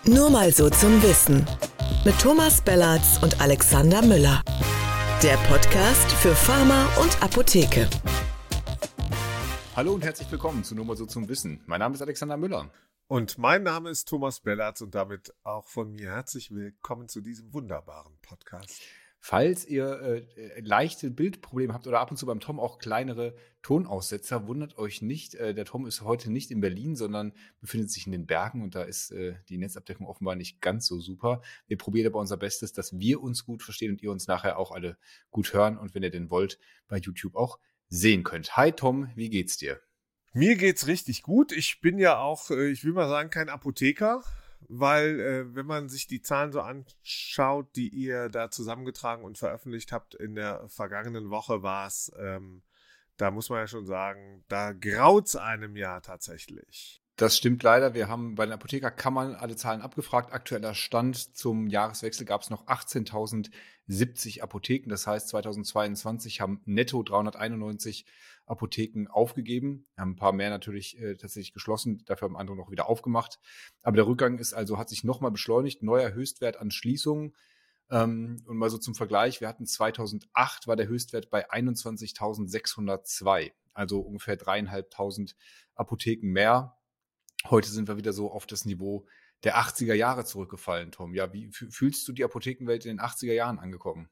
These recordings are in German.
Nur mal so zum Wissen. Mit Thomas Bellatz und Alexander Müller. Der Podcast für Pharma und Apotheke. Hallo und herzlich willkommen zu Nur mal so zum Wissen. Mein Name ist Alexander Müller. Und mein Name ist Thomas Bellatz und damit auch von mir herzlich willkommen zu diesem wunderbaren Podcast. Falls ihr leichte Bildprobleme habt oder ab und zu beim Tom auch kleinere Tonaussetzer, wundert euch nicht. Der Tom ist heute nicht in Berlin, sondern befindet sich in den Bergen und da ist die Netzabdeckung offenbar nicht ganz so super. Wir probieren aber unser Bestes, dass wir uns gut verstehen und ihr uns nachher auch alle gut hören und wenn ihr denn wollt, bei YouTube auch sehen könnt. Hi Tom, wie geht's dir? Mir geht's richtig gut. Ich bin ja auch, ich will mal sagen, kein Apotheker, weil wenn man sich die Zahlen so anschaut, die ihr da zusammengetragen und veröffentlicht habt in der vergangenen Woche, war es, da muss man ja schon sagen, da graut's einem ja tatsächlich. Das stimmt leider. Wir haben bei den Apothekerkammern alle Zahlen abgefragt. Aktueller Stand zum Jahreswechsel gab es noch 18.070 Apotheken. Das heißt, 2022 haben netto 391 Apotheken aufgegeben. Haben ein paar mehr natürlich tatsächlich geschlossen. Dafür haben andere noch wieder aufgemacht. Aber der Rückgang hat sich nochmal beschleunigt. Neuer Höchstwert an Schließungen. Und mal so zum Vergleich. Wir hatten 2008 war der Höchstwert bei 21.602. Also ungefähr 3.500 Apotheken mehr. Heute sind wir wieder so auf das Niveau der 80er Jahre zurückgefallen, Tom. Ja, wie fühlst du die Apothekenwelt in den 80er Jahren angekommen?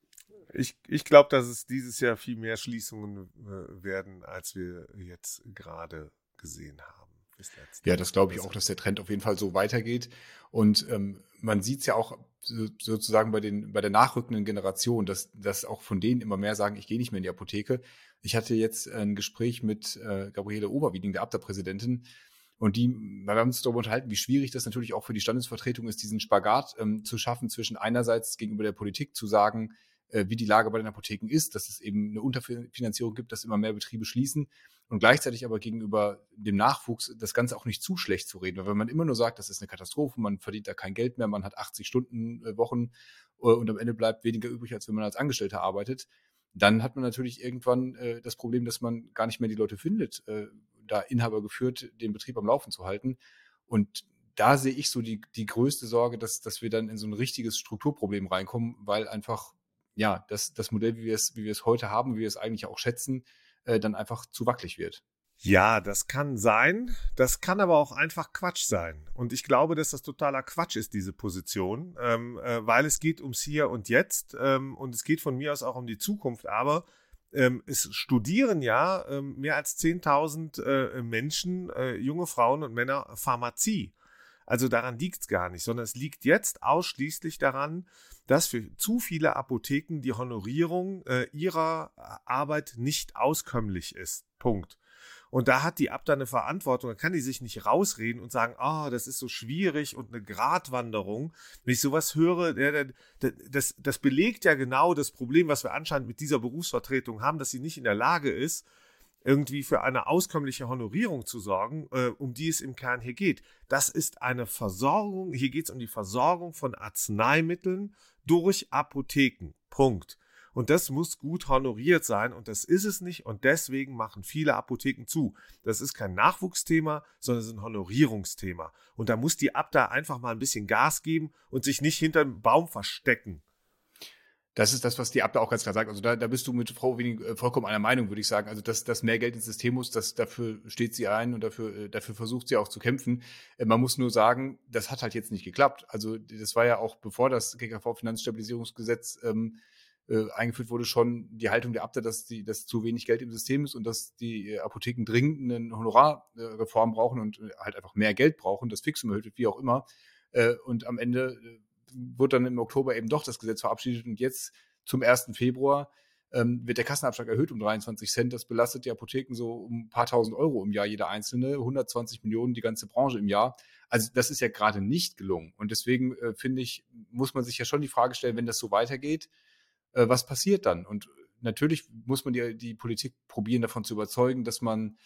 Ich glaube, dass es dieses Jahr viel mehr Schließungen werden, als wir jetzt gerade gesehen haben. Ja, das glaube ich auch, dass der Trend auf jeden Fall so weitergeht. Und man sieht es ja auch sozusagen bei der nachrückenden Generation, dass auch von denen immer mehr sagen, ich gehe nicht mehr in die Apotheke. Ich hatte jetzt ein Gespräch mit Gabriele Oberwieding, der Abda-Präsidentin, und wir haben uns darüber unterhalten, wie schwierig das natürlich auch für die Standesvertretung ist, diesen Spagat zu schaffen zwischen einerseits gegenüber der Politik zu sagen, wie die Lage bei den Apotheken ist, dass es eben eine Unterfinanzierung gibt, dass immer mehr Betriebe schließen und gleichzeitig aber gegenüber dem Nachwuchs das Ganze auch nicht zu schlecht zu reden. Weil wenn man immer nur sagt, das ist eine Katastrophe, man verdient da kein Geld mehr, man hat 80-Stunden-Wochen und am Ende bleibt weniger übrig, als wenn man als Angestellter arbeitet, dann hat man natürlich irgendwann das Problem, dass man gar nicht mehr die Leute findet, da Inhaber geführt, den Betrieb am Laufen zu halten. Und da sehe ich so die größte Sorge, dass wir dann in so ein richtiges Strukturproblem reinkommen, weil einfach ja das Modell, wie wir es heute haben, wie wir es eigentlich auch schätzen, dann einfach zu wackelig wird. Ja, das kann sein. Das kann aber auch einfach Quatsch sein. Und ich glaube, dass das totaler Quatsch ist, diese Position, weil es geht ums Hier und Jetzt und es geht von mir aus auch um die Zukunft. Aber es studieren ja mehr als 10.000 Menschen, junge Frauen und Männer, Pharmazie. Also daran liegt es gar nicht, sondern es liegt jetzt ausschließlich daran, dass für zu viele Apotheken die Honorierung ihrer Arbeit nicht auskömmlich ist. Punkt. Und da hat die Abda eine Verantwortung, da kann die sich nicht rausreden und sagen, das ist so schwierig und eine Gratwanderung. Wenn ich sowas höre, das belegt ja genau das Problem, was wir anscheinend mit dieser Berufsvertretung haben, dass sie nicht in der Lage ist, irgendwie für eine auskömmliche Honorierung zu sorgen, um die es im Kern hier geht. Das ist eine Versorgung, hier geht es um die Versorgung von Arzneimitteln durch Apotheken. Punkt. Und das muss gut honoriert sein und das ist es nicht und deswegen machen viele Apotheken zu. Das ist kein Nachwuchsthema, sondern es ist ein Honorierungsthema. Und da muss die Abda einfach mal ein bisschen Gas geben und sich nicht hinter einem Baum verstecken. Das ist das, was die Abda auch ganz klar sagt. Also da bist du mit Frau Wenig vollkommen einer Meinung, würde ich sagen. Also dass mehr Geld ins System muss, dafür steht sie ein und dafür versucht sie auch zu kämpfen. Man muss nur sagen, das hat halt jetzt nicht geklappt. Also das war ja auch, bevor das GKV-Finanzstabilisierungsgesetz eingeführt wurde, schon die Haltung der Abda, dass zu wenig Geld im System ist und dass die Apotheken dringend eine Honorarreform brauchen und halt einfach mehr Geld brauchen, das Fixum erhöht wird, wie auch immer. Und am Ende wurde dann im Oktober eben doch das Gesetz verabschiedet und jetzt zum 1. Februar wird der Kassenabschlag erhöht um 23 Cent. Das belastet die Apotheken so um ein paar tausend Euro im Jahr, jeder einzelne, 120 Millionen die ganze Branche im Jahr. Also das ist ja gerade nicht gelungen. Und deswegen finde ich, muss man sich ja schon die Frage stellen, wenn das so weitergeht, was passiert dann? Und natürlich muss man die Politik probieren, davon zu überzeugen, dass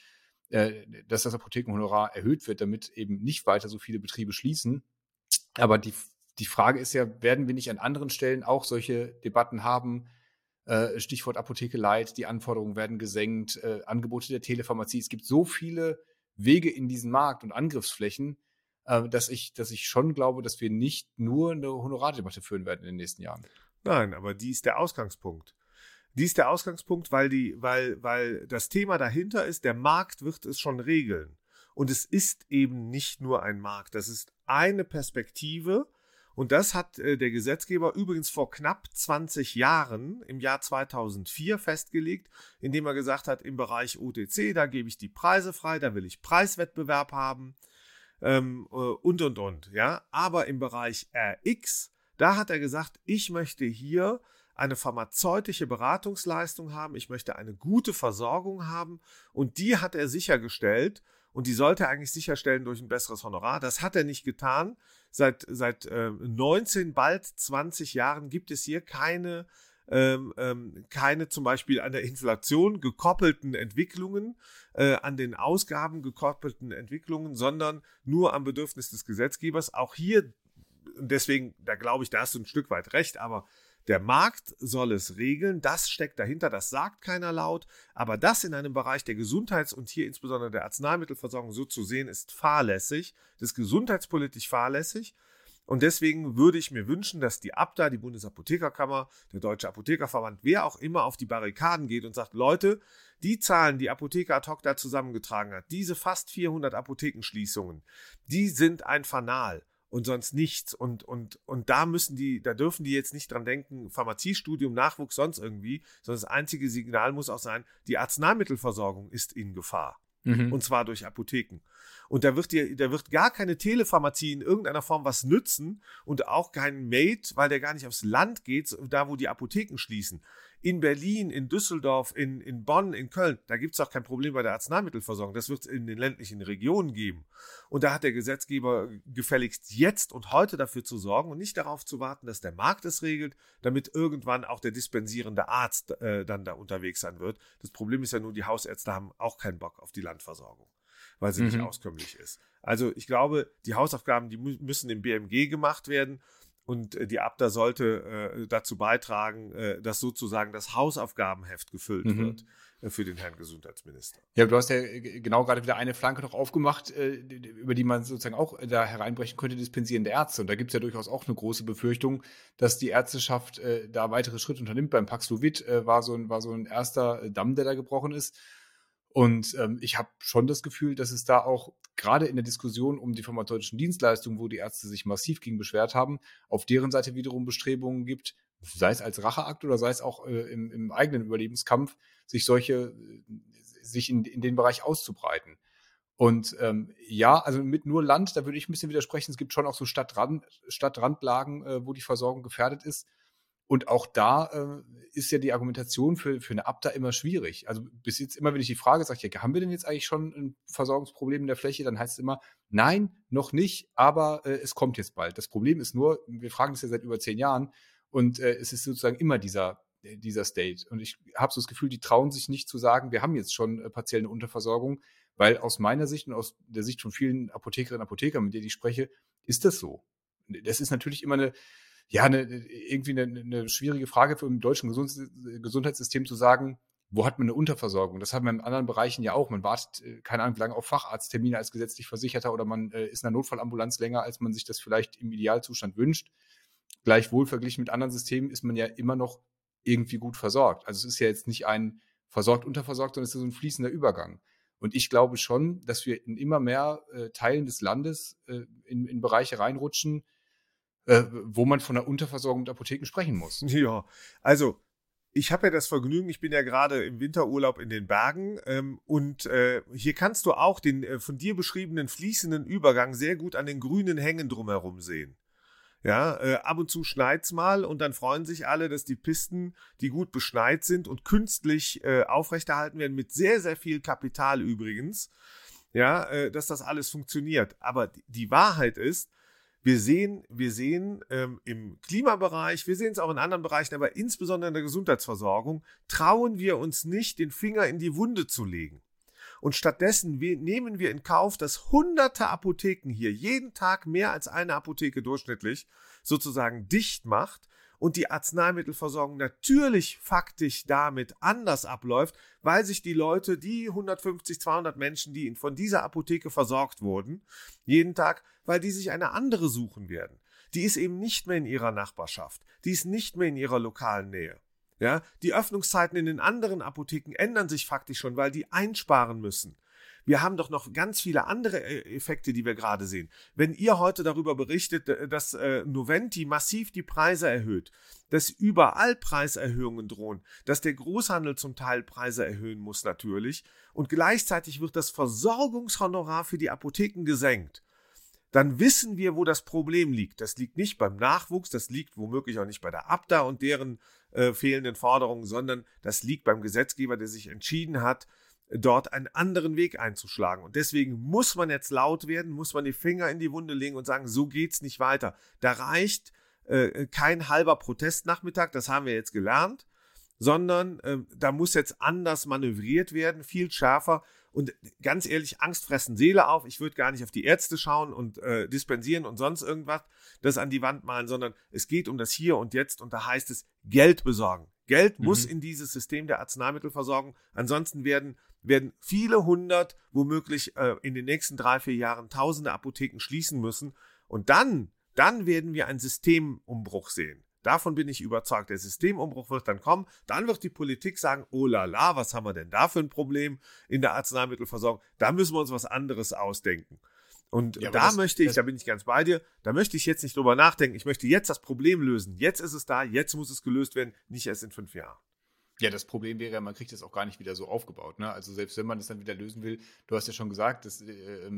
das Apothekenhonorar erhöht wird, damit eben nicht weiter so viele Betriebe schließen. Aber die Frage ist ja, werden wir nicht an anderen Stellen auch solche Debatten haben? Stichwort Apotheke Light, die Anforderungen werden gesenkt, Angebote der Telepharmazie. Es gibt so viele Wege in diesen Markt und Angriffsflächen. dass ich schon glaube, dass wir nicht nur eine Honorardebatte führen werden in den nächsten Jahren. Nein, aber die ist der Ausgangspunkt. Weil das Thema dahinter ist, der Markt wird es schon regeln. Und es ist eben nicht nur ein Markt, das ist eine Perspektive. Und das hat der Gesetzgeber übrigens vor knapp 20 Jahren, im Jahr 2004, festgelegt, indem er gesagt hat, im Bereich OTC, da gebe ich die Preise frei, da will ich Preiswettbewerb haben und. Ja? Aber im Bereich RX, da hat er gesagt, ich möchte hier eine pharmazeutische Beratungsleistung haben, ich möchte eine gute Versorgung haben und die hat er sichergestellt und die sollte er eigentlich sicherstellen durch ein besseres Honorar. Das hat er nicht getan. Seit 19, bald 20 Jahren gibt es hier keine zum Beispiel an der Inflation gekoppelten Entwicklungen, an den Ausgaben gekoppelten Entwicklungen, sondern nur am Bedürfnis des Gesetzgebers. Auch hier, deswegen, da glaube ich, da hast du ein Stück weit recht, aber der Markt soll es regeln, das steckt dahinter, das sagt keiner laut, aber das in einem Bereich der Gesundheits- und hier insbesondere der Arzneimittelversorgung so zu sehen, ist fahrlässig, das ist gesundheitspolitisch fahrlässig und deswegen würde ich mir wünschen, dass die ABDA, die Bundesapothekerkammer, der Deutsche Apothekerverband, wer auch immer auf die Barrikaden geht und sagt, Leute, die Zahlen, die Apotheker ad hoc da zusammengetragen hat, diese fast 400 Apothekenschließungen, die sind ein Fanal. Und sonst nichts. Und da dürfen die jetzt nicht dran denken, Pharmaziestudium, Nachwuchs, sonst irgendwie, sondern das einzige Signal muss auch sein, die Arzneimittelversorgung ist in Gefahr. Und zwar durch Apotheken. Und da wird gar keine Telepharmazie in irgendeiner Form was nützen und auch kein Mate, weil der gar nicht aufs Land geht, da wo die Apotheken schließen. In Berlin, in Düsseldorf, in Bonn, in Köln, da gibt es auch kein Problem bei der Arzneimittelversorgung. Das wird es in den ländlichen Regionen geben. Und da hat der Gesetzgeber gefälligst jetzt und heute dafür zu sorgen und nicht darauf zu warten, dass der Markt es regelt, damit irgendwann auch der dispensierende Arzt dann da unterwegs sein wird. Das Problem ist ja nur, die Hausärzte haben auch keinen Bock auf die Landversorgung, weil sie nicht auskömmlich ist. Also ich glaube, die Hausaufgaben, die müssen im BMG gemacht werden und die ABDA sollte dazu beitragen, dass sozusagen das Hausaufgabenheft gefüllt wird für den Herrn Gesundheitsminister. Ja, du hast ja genau gerade wieder eine Flanke noch aufgemacht, über die man sozusagen auch da hereinbrechen könnte, dispensierende Ärzte. Und da gibt es ja durchaus auch eine große Befürchtung, dass die Ärzteschaft da weitere Schritte unternimmt. Beim Paxlovid war so ein erster Damm, der da gebrochen ist. Und ich habe schon das Gefühl, dass es da auch gerade in der Diskussion um die pharmazeutischen Dienstleistungen, wo die Ärzte sich massiv gegen beschwert haben, auf deren Seite wiederum Bestrebungen gibt, sei es als Racheakt oder sei es auch im eigenen Überlebenskampf, sich in den Bereich auszubreiten. Und ja, also mit nur Land, da würde ich ein bisschen widersprechen. Es gibt schon auch so Stadtrandlagen, wo die Versorgung gefährdet ist. Und auch da ist ja die Argumentation für eine ABDA immer schwierig. Also bis jetzt immer, wenn ich die Frage sage, ja, haben wir denn jetzt eigentlich schon ein Versorgungsproblem in der Fläche, dann heißt es immer, nein, noch nicht, aber es kommt jetzt bald. Das Problem ist nur, wir fragen das ja seit über 10 Jahren und es ist sozusagen immer dieser State. Und ich habe so das Gefühl, die trauen sich nicht zu sagen, wir haben jetzt schon partiell eine Unterversorgung, weil aus meiner Sicht und aus der Sicht von vielen Apothekerinnen und Apothekern, mit denen ich spreche, ist das so. Das ist natürlich immer eine schwierige Frage für im deutschen Gesundheitssystem zu sagen, wo hat man eine Unterversorgung? Das haben wir in anderen Bereichen ja auch. Man wartet, keine Ahnung, wie lange auf Facharzttermine als gesetzlich Versicherter oder man ist in einer Notfallambulanz länger, als man sich das vielleicht im Idealzustand wünscht. Gleichwohl verglichen mit anderen Systemen ist man ja immer noch irgendwie gut versorgt. Also es ist ja jetzt nicht ein versorgt, unterversorgt, sondern es ist so ein fließender Übergang. Und ich glaube schon, dass wir in immer mehr Teilen des Landes in Bereiche reinrutschen, wo man von der Unterversorgung mit Apotheken sprechen muss. Ja, also ich habe ja das Vergnügen, ich bin ja gerade im Winterurlaub in den Bergen und hier kannst du auch den von dir beschriebenen fließenden Übergang sehr gut an den grünen Hängen drumherum sehen. Ja, ab und zu schneit's mal und dann freuen sich alle, dass die Pisten, die gut beschneit sind und künstlich aufrechterhalten werden, mit sehr, sehr viel Kapital übrigens, ja, dass das alles funktioniert. Aber die Wahrheit ist, wir sehen im Klimabereich, wir sehen es auch in anderen Bereichen, aber insbesondere in der Gesundheitsversorgung, trauen wir uns nicht, den Finger in die Wunde zu legen. Und stattdessen nehmen wir in Kauf, dass hunderte Apotheken hier jeden Tag mehr als eine Apotheke durchschnittlich sozusagen dicht macht und die Arzneimittelversorgung natürlich faktisch damit anders abläuft, weil sich die Leute, die 150, 200 Menschen, die von dieser Apotheke versorgt wurden, jeden Tag, weil die sich eine andere suchen werden. Die ist eben nicht mehr in ihrer Nachbarschaft, die ist nicht mehr in ihrer lokalen Nähe. Ja, die Öffnungszeiten in den anderen Apotheken ändern sich faktisch schon, weil die einsparen müssen. Wir haben doch noch ganz viele andere Effekte, die wir gerade sehen. Wenn ihr heute darüber berichtet, dass Noventi massiv die Preise erhöht, dass überall Preiserhöhungen drohen, dass der Großhandel zum Teil Preise erhöhen muss natürlich und gleichzeitig wird das Versorgungshonorar für die Apotheken gesenkt, dann wissen wir, wo das Problem liegt. Das liegt nicht beim Nachwuchs, das liegt womöglich auch nicht bei der Abda und deren fehlenden Forderungen, sondern das liegt beim Gesetzgeber, der sich entschieden hat, dort einen anderen Weg einzuschlagen. Und deswegen muss man jetzt laut werden, muss man die Finger in die Wunde legen und sagen, so geht's nicht weiter. Da reicht kein halber Protestnachmittag, das haben wir jetzt gelernt, sondern da muss jetzt anders manövriert werden, viel schärfer. Und ganz ehrlich, Angst fressen Seele auf. Ich würde gar nicht auf die Ärzte schauen und dispensieren und sonst irgendwas, das an die Wand malen, sondern es geht um das Hier und Jetzt und da heißt es Geld besorgen. Geld muss in dieses System der Arzneimittelversorgung. Ansonsten werden viele hundert, womöglich in den nächsten 3-4 Jahren tausende Apotheken schließen müssen. Und dann werden wir einen Systemumbruch sehen. Davon bin ich überzeugt. Der Systemumbruch wird dann kommen. Dann wird die Politik sagen, oh la la, was haben wir denn da für ein Problem in der Arzneimittelversorgung? Da müssen wir uns was anderes ausdenken. Und ja, da bin ich ganz bei dir, da möchte ich jetzt nicht drüber nachdenken. Ich möchte jetzt das Problem lösen. Jetzt ist es da, jetzt muss es gelöst werden, nicht erst in 5 Jahren. Ja, das Problem wäre ja, man kriegt das auch gar nicht wieder so aufgebaut. Ne? Also selbst wenn man es dann wieder lösen will, du hast ja schon gesagt, dass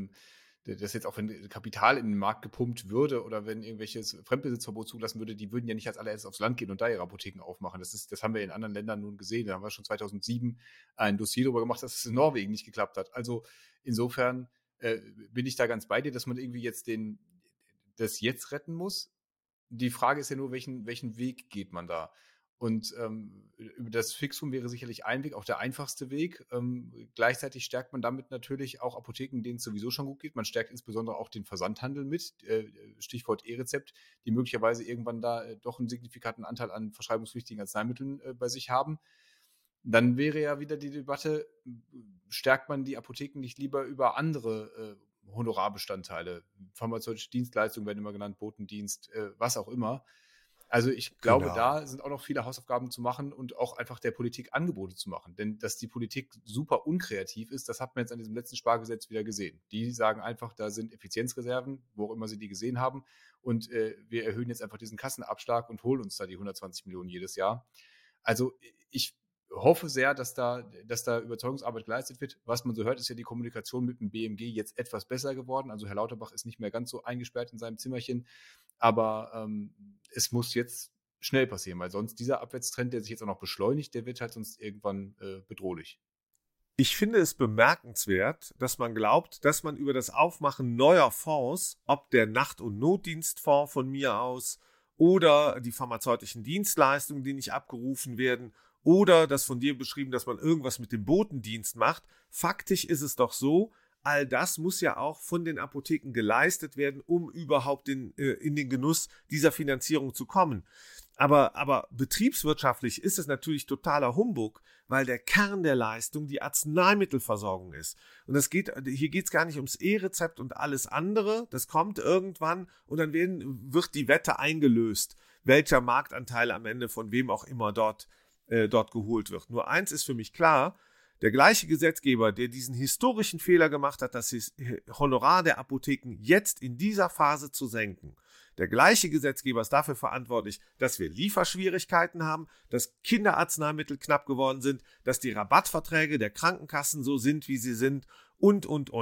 jetzt auch, wenn Kapital in den Markt gepumpt würde oder wenn irgendwelches Fremdbesitzverbot zulassen würde, die würden ja nicht als allererstes aufs Land gehen und da ihre Apotheken aufmachen. Das haben wir in anderen Ländern nun gesehen. Da haben wir schon 2007 ein Dossier darüber gemacht, dass es in Norwegen nicht geklappt hat. Also insofern bin ich da ganz bei dir, dass man irgendwie jetzt das jetzt retten muss. Die Frage ist ja nur, welchen Weg geht man da? Und über das Fixum wäre sicherlich ein Weg, auch der einfachste Weg. Gleichzeitig stärkt man damit natürlich auch Apotheken, denen es sowieso schon gut geht. Man stärkt insbesondere auch den Versandhandel mit, Stichwort E-Rezept, die möglicherweise irgendwann da doch einen signifikanten Anteil an verschreibungspflichtigen Arzneimitteln bei sich haben. Dann wäre ja wieder die Debatte, stärkt man die Apotheken nicht lieber über andere Honorarbestandteile, pharmazeutische Dienstleistungen werden immer genannt, Botendienst, was auch immer. Also ich glaube, Da sind auch noch viele Hausaufgaben zu machen und auch einfach der Politik Angebote zu machen. Denn dass die Politik super unkreativ ist, das hat man jetzt an diesem letzten Spargesetz wieder gesehen. Die sagen einfach, da sind Effizienzreserven, wo auch immer sie die gesehen haben. Und wir erhöhen jetzt einfach diesen Kassenabschlag und holen uns da die 120 Millionen jedes Jahr. Also ich hoffe sehr, dass da Überzeugungsarbeit geleistet wird. Was man so hört, ist ja die Kommunikation mit dem BMG jetzt etwas besser geworden. Also Herr Lauterbach ist nicht mehr ganz so eingesperrt in seinem Zimmerchen. Aber es muss jetzt schnell passieren, weil sonst dieser Abwärtstrend, der sich jetzt auch noch beschleunigt, der wird halt sonst irgendwann bedrohlich. Ich finde es bemerkenswert, dass man glaubt, dass man über das Aufmachen neuer Fonds, ob der Nacht- und Notdienstfonds von mir aus oder die pharmazeutischen Dienstleistungen, die nicht abgerufen werden, oder das von dir beschrieben, dass man irgendwas mit dem Botendienst macht. Faktisch ist es doch so, all das muss ja auch von den Apotheken geleistet werden, um überhaupt in den Genuss dieser Finanzierung zu kommen. Aber betriebswirtschaftlich ist es natürlich totaler Humbug, weil der Kern der Leistung die Arzneimittelversorgung ist. Und hier geht es gar nicht ums E-Rezept und alles andere. Das kommt irgendwann und dann wird die Wette eingelöst, welcher Marktanteil am Ende von wem auch immer dort geholt wird. Nur eins ist für mich klar: Der gleiche Gesetzgeber, der diesen historischen Fehler gemacht hat, das Honorar der Apotheken jetzt in dieser Phase zu senken, der gleiche Gesetzgeber ist dafür verantwortlich, dass wir Lieferschwierigkeiten haben, dass Kinderarzneimittel knapp geworden sind, dass die Rabattverträge der Krankenkassen so sind, wie sie sind und.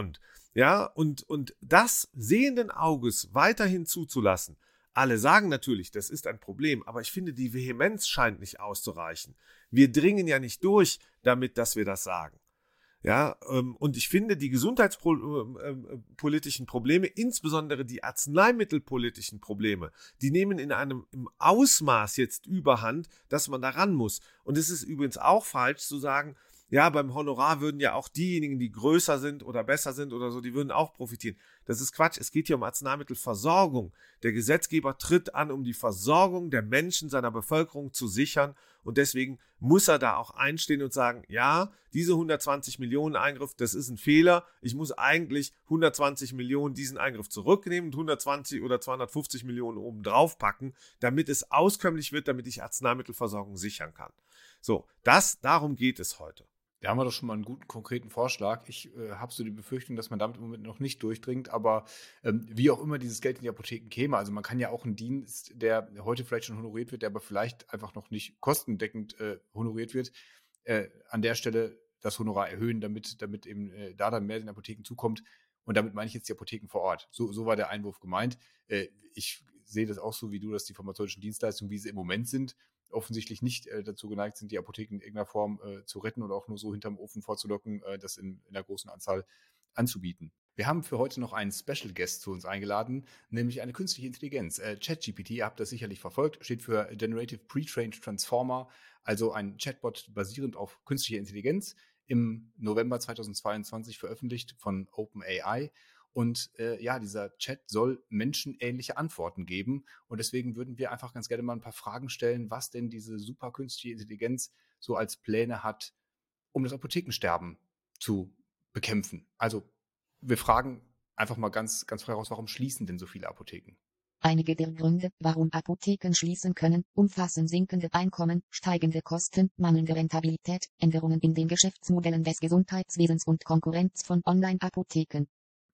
Ja, und das sehenden Auges weiterhin zuzulassen. Alle sagen natürlich, das ist ein Problem, aber ich finde, die Vehemenz scheint nicht auszureichen. Wir dringen ja nicht durch damit, dass wir das sagen. Ja, und ich finde, die gesundheitspolitischen Probleme, insbesondere die arzneimittelpolitischen Probleme, die nehmen im Ausmaß jetzt überhand, dass man da ran muss. Und es ist übrigens auch falsch zu sagen, ja, beim Honorar würden ja auch diejenigen, die größer sind oder besser sind oder so, die würden auch profitieren. Das ist Quatsch. Es geht hier um Arzneimittelversorgung. Der Gesetzgeber tritt an, um die Versorgung der Menschen, seiner Bevölkerung zu sichern. Und deswegen muss er da auch einstehen und sagen, ja, diese 120 Millionen Eingriff, das ist ein Fehler. Ich muss eigentlich 120 Millionen diesen Eingriff zurücknehmen und 120 oder 250 Millionen oben drauf packen, damit es auskömmlich wird, damit ich Arzneimittelversorgung sichern kann. So, darum geht es heute. Da haben wir doch schon mal einen guten, konkreten Vorschlag. Ich habe so die Befürchtung, dass man damit im Moment noch nicht durchdringt, aber wie auch immer dieses Geld in die Apotheken käme, also man kann ja auch einen Dienst, der heute vielleicht schon honoriert wird, der aber vielleicht einfach noch nicht kostendeckend honoriert wird, an der Stelle das Honorar erhöhen, damit eben da dann mehr den Apotheken zukommt. Und damit meine ich jetzt die Apotheken vor Ort. So war der Einwurf gemeint. Ich sehe das auch so wie du, dass die pharmazeutischen Dienstleistungen, wie sie im Moment sind, offensichtlich nicht dazu geneigt sind, die Apotheken in irgendeiner Form zu retten oder auch nur so hinterm Ofen vorzulocken, das in einer großen Anzahl anzubieten. Wir haben für heute noch einen Special Guest zu uns eingeladen, nämlich eine künstliche Intelligenz. ChatGPT, ihr habt das sicherlich verfolgt, steht für Generative Pre-trained Transformer, also ein Chatbot basierend auf künstlicher Intelligenz, im November 2022 veröffentlicht von OpenAI. Und dieser Chat soll menschenähnliche Antworten geben. Und deswegen würden wir einfach ganz gerne mal ein paar Fragen stellen, was denn diese super künstliche Intelligenz so als Pläne hat, um das Apothekensterben zu bekämpfen. Also wir fragen einfach mal ganz, ganz frei raus, warum schließen denn so viele Apotheken? Einige der Gründe, warum Apotheken schließen können, umfassen sinkende Einkommen, steigende Kosten, mangelnde Rentabilität, Änderungen in den Geschäftsmodellen des Gesundheitswesens und Konkurrenz von Online-Apotheken.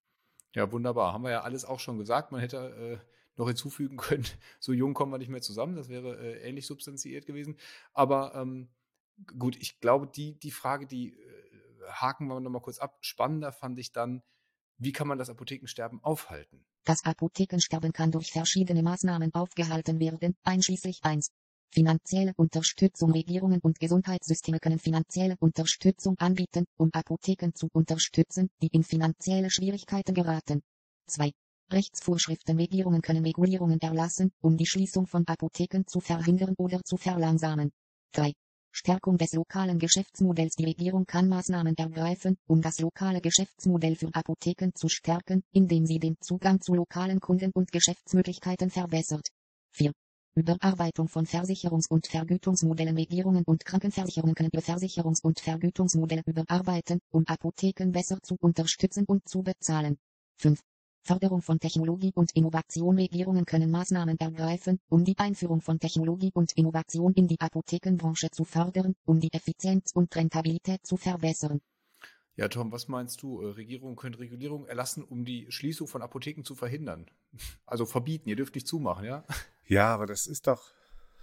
Ja, wunderbar. Haben wir ja alles auch schon gesagt. Man hätte noch hinzufügen können, so jung kommen wir nicht mehr zusammen. Das wäre ähnlich substanziiert gewesen. Aber gut, ich glaube, die Frage, die haken wir noch mal kurz ab. Spannender fand ich dann, wie kann man das Apothekensterben aufhalten? Das Apothekensterben kann durch verschiedene Maßnahmen aufgehalten werden, einschließlich 1. Finanzielle Unterstützung. Regierungen und Gesundheitssysteme können finanzielle Unterstützung anbieten, um Apotheken zu unterstützen, die in finanzielle Schwierigkeiten geraten. 2. Rechtsvorschriften. Regierungen können Regulierungen erlassen, um die Schließung von Apotheken zu verhindern oder zu verlangsamen. 3. Stärkung des lokalen Geschäftsmodells. Die Regierung kann Maßnahmen ergreifen, um das lokale Geschäftsmodell für Apotheken zu stärken, indem sie den Zugang zu lokalen Kunden und Geschäftsmöglichkeiten verbessert. 4. Überarbeitung von Versicherungs- und Vergütungsmodellen. Regierungen und Krankenversicherungen können ihre Versicherungs- und Vergütungsmodelle überarbeiten, um Apotheken besser zu unterstützen und zu bezahlen. 5. Förderung von Technologie und Innovation. Regierungen können Maßnahmen ergreifen, um die Einführung von Technologie und Innovation in die Apothekenbranche zu fördern, um die Effizienz und Rentabilität zu verbessern. Ja, Tom, was meinst du? Regierungen können Regulierungen erlassen, um die Schließung von Apotheken zu verhindern. Also verbieten, ihr dürft nicht zumachen, ja? Ja, aber das ist doch,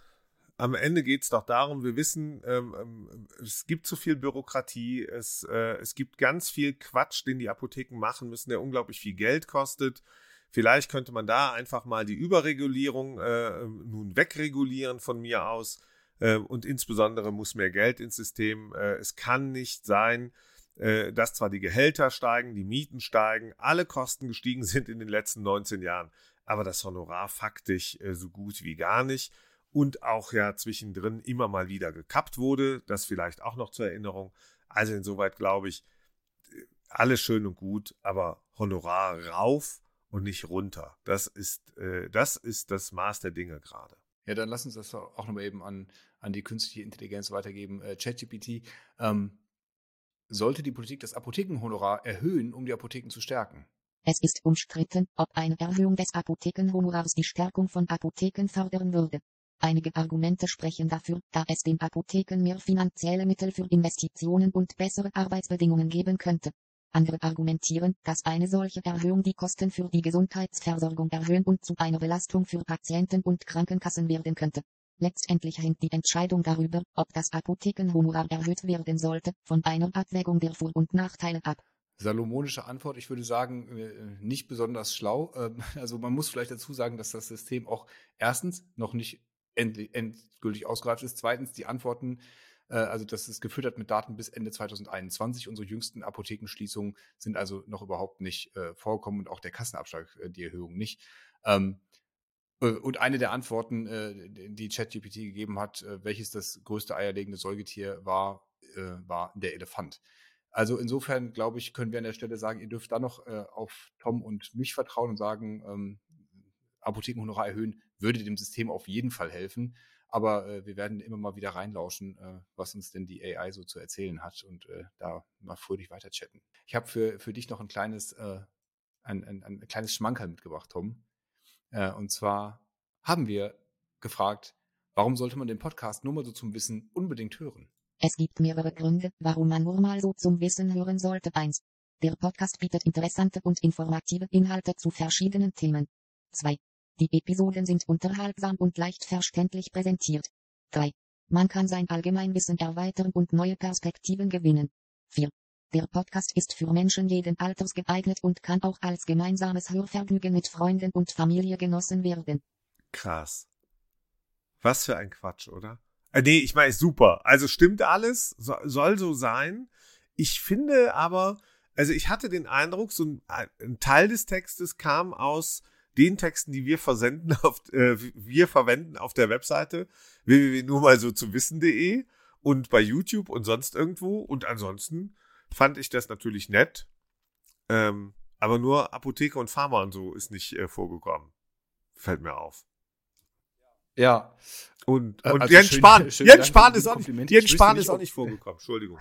am Ende geht es doch darum, wir wissen, es gibt zu viel Bürokratie, es gibt ganz viel Quatsch, den die Apotheken machen müssen, der unglaublich viel Geld kostet. Vielleicht könnte man da einfach mal die Überregulierung nun wegregulieren von mir aus. Und insbesondere muss mehr Geld ins System. Es kann nicht sein, dass zwar die Gehälter steigen, die Mieten steigen, alle Kosten gestiegen sind in den letzten 19 Jahren, aber das Honorar faktisch so gut wie gar nicht. Und auch ja zwischendrin immer mal wieder gekappt wurde, das vielleicht auch noch zur Erinnerung. Also insoweit glaube ich, alles schön und gut, aber Honorar rauf und nicht runter. Das ist das Maß der Dinge gerade. Ja, dann lass uns das auch nochmal eben an die künstliche Intelligenz weitergeben. ChatGPT, sollte die Politik das Apothekenhonorar erhöhen, um die Apotheken zu stärken? Es ist umstritten, ob eine Erhöhung des Apothekenhonorars die Stärkung von Apotheken fördern würde. Einige Argumente sprechen dafür, da es den Apotheken mehr finanzielle Mittel für Investitionen und bessere Arbeitsbedingungen geben könnte. Andere argumentieren, dass eine solche Erhöhung die Kosten für die Gesundheitsversorgung erhöhen und zu einer Belastung für Patienten und Krankenkassen werden könnte. Letztendlich hängt die Entscheidung darüber, ob das Apothekenhonorar erhöht werden sollte, von einer Abwägung der Vor- und Nachteile ab. Salomonische Antwort, ich würde sagen, nicht besonders schlau. Also man muss vielleicht dazu sagen, dass das System auch erstens noch nicht endgültig ausgereift ist. Zweitens die Antworten, also dass es geführt hat mit Daten bis Ende 2021. Unsere jüngsten Apothekenschließungen sind also noch überhaupt nicht vorgekommen und auch der Kassenabschlag, die Erhöhung nicht. Und eine der Antworten, die ChatGPT gegeben hat, welches das größte eierlegende Säugetier war, war der Elefant. Also insofern, glaube ich, können wir an der Stelle sagen, ihr dürft da noch auf Tom und mich vertrauen und sagen, Apothekenhonorar erhöhen würde dem System auf jeden Fall helfen. Aber wir werden immer mal wieder reinlauschen, was uns denn die AI so zu erzählen hat und da mal fröhlich weiter chatten. Ich habe für dich noch ein kleines Schmankerl mitgebracht, Tom. Und zwar haben wir gefragt, warum sollte man den Podcast nur mal so zum Wissen unbedingt hören? Es gibt mehrere Gründe, warum man nur mal so zum Wissen hören sollte. 1. Der Podcast bietet interessante und informative Inhalte zu verschiedenen Themen. 2. Die Episoden sind unterhaltsam und leicht verständlich präsentiert. 3. Man kann sein Allgemeinwissen erweitern und neue Perspektiven gewinnen. 4. Der Podcast ist für Menschen jeden Alters geeignet und kann auch als gemeinsames Hörvergnügen mit Freunden und Familie genossen werden. Krass. Was für ein Quatsch, oder? Nee, ich meine, super. Also stimmt alles, soll so sein. Ich finde aber, also ich hatte den Eindruck, so ein Teil des Textes kam aus den Texten, die wir verwenden auf der Webseite www.nurmalsozuwissen.de und bei YouTube und sonst irgendwo. Und ansonsten fand ich das natürlich nett. Aber nur Apotheke und Pharma und so ist nicht vorgekommen. Fällt mir auf. Ja. Und also Jens Spahn ist auch nicht vorgekommen. Entschuldigung.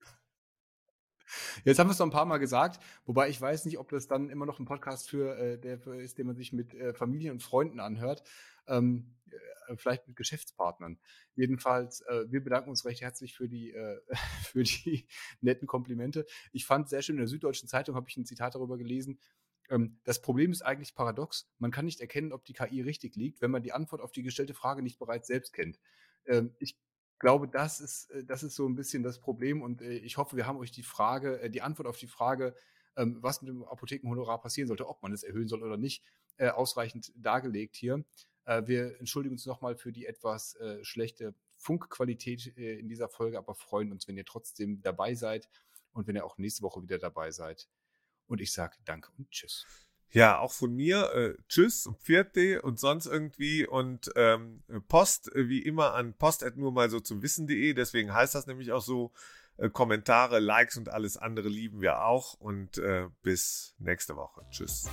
Jetzt haben wir es noch ein paar Mal gesagt, wobei ich weiß nicht, ob das dann immer noch ein Podcast der ist, den man sich mit Familie und Freunden anhört, vielleicht mit Geschäftspartnern. Jedenfalls, wir bedanken uns recht herzlich für die netten Komplimente. Ich fand sehr schön, in der Süddeutschen Zeitung habe ich ein Zitat darüber gelesen. Das Problem ist eigentlich paradox. Man kann nicht erkennen, ob die KI richtig liegt, wenn man die Antwort auf die gestellte Frage nicht bereits selbst kennt. Ich glaube, das ist so ein bisschen das Problem und ich hoffe, wir haben euch die Antwort auf die Frage, was mit dem Apothekenhonorar passieren sollte, ob man es erhöhen soll oder nicht, ausreichend dargelegt hier. Wir entschuldigen uns nochmal für die etwas schlechte Funkqualität in dieser Folge, aber freuen uns, wenn ihr trotzdem dabei seid und wenn ihr auch nächste Woche wieder dabei seid. Und ich sage danke und tschüss. Ja, auch von mir, tschüss und Pfiat und sonst irgendwie und Post wie immer an post@nurmalsozuwissen.de, deswegen heißt das nämlich auch so, Kommentare, Likes und alles andere lieben wir auch und bis nächste Woche. Tschüss.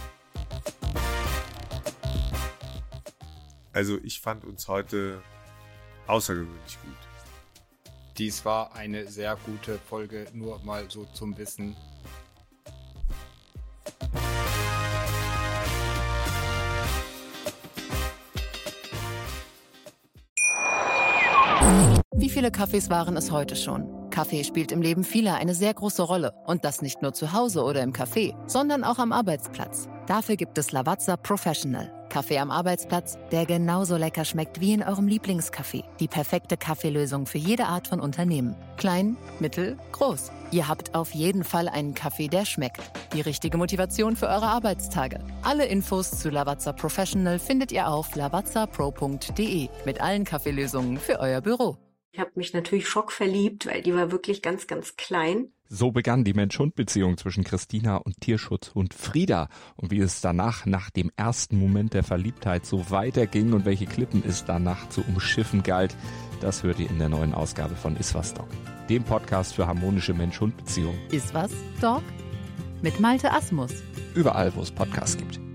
Also ich fand uns heute außergewöhnlich gut. Dies war eine sehr gute Folge, nur mal so zum Wissen. Wie viele Kaffees waren es heute schon? Kaffee spielt im Leben vieler eine sehr große Rolle. Und das nicht nur zu Hause oder im Café, sondern auch am Arbeitsplatz. Dafür gibt es Lavazza Professional. Kaffee am Arbeitsplatz, der genauso lecker schmeckt wie in eurem Lieblingscafé. Die perfekte Kaffeelösung für jede Art von Unternehmen. Klein, mittel, groß. Ihr habt auf jeden Fall einen Kaffee, der schmeckt. Die richtige Motivation für eure Arbeitstage. Alle Infos zu Lavazza Professional findet ihr auf lavazzapro.de mit allen Kaffeelösungen für euer Büro. Ich habe mich natürlich schockverliebt, weil die war wirklich ganz, ganz klein. So begann die Mensch-Hund-Beziehung zwischen Christina und Tierschutzhund Frieda. Und wie es danach, nach dem ersten Moment der Verliebtheit, so weiterging und welche Klippen es danach zu umschiffen galt, das hört ihr in der neuen Ausgabe von Iswas Dog, dem Podcast für harmonische Mensch-Hund-Beziehungen. Iswas Dog? Mit Malte Asmus. Überall, wo es Podcasts gibt.